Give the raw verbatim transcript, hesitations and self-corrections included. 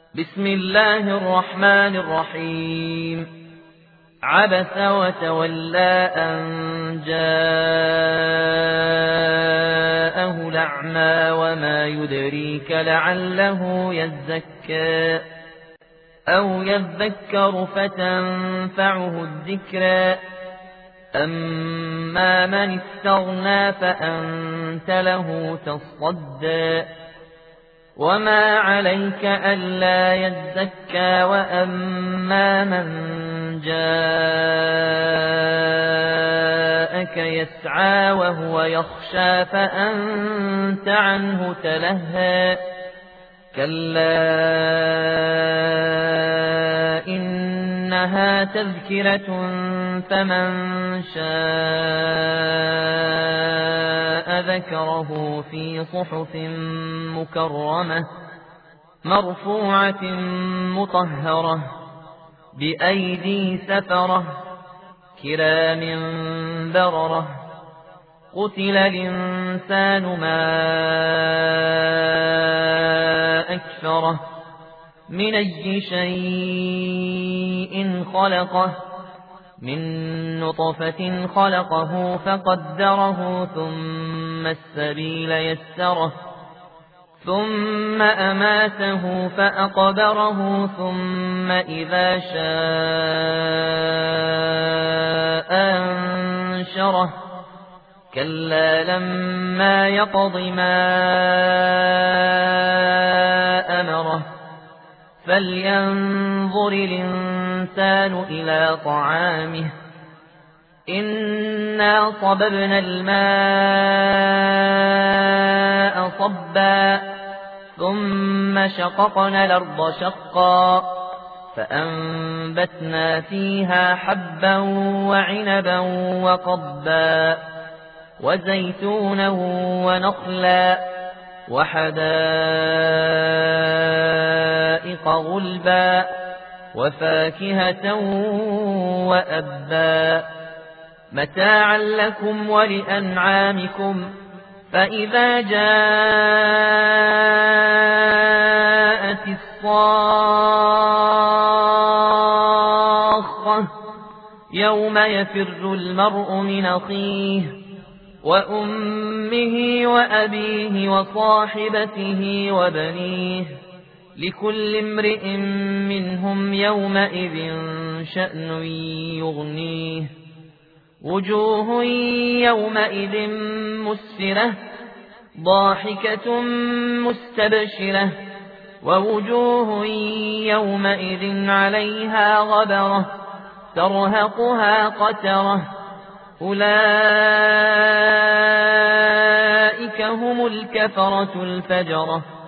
بسم الله الرحمن الرحيم. عبس وتولى أن جاءه الأعمى وما يدريك لعله يزكى أو يذكر فتنفعه الذكرى أما من استغنى فأنت له تصدى وما عليك ألا يزكى وأما من جاءك يسعى وهو يخشى فأنت عنه تلهى كلا إنها تذكرة فمن شاء ذكره في صحف مكرمة مرفوعة مطهرة بأيدي سفرة كرام بررة قتل الإنسان ما أكفره من أي شيء خلقه من نطفة خلقه فقدره ثم السبيل يسره ثم أماته فأقبره ثم إذا شاء أنشره كلا لما يقض ما أمره فلينظر الإنسان إلى طعامه إنا صببنا الماء صبا ثم شققنا الأرض شقا فأنبتنا فيها حبا وعنبا وقضبا وزيتونا ونخلا وحدائق غلبا وفاكهة وأبا متاعا لكم ولأنعامكم فإذا جاءت الصاخة يوم يفر المرء من أخيه وأمه وأبيه وصاحبته وبنيه لكل امرئ منهم يومئذ شأن يغنيه وجوه يومئذ مسفرة ضاحكة مستبشرة ووجوه يومئذ عليها غبرة ترهقها قترة أولئك هم الكفرة الفجرة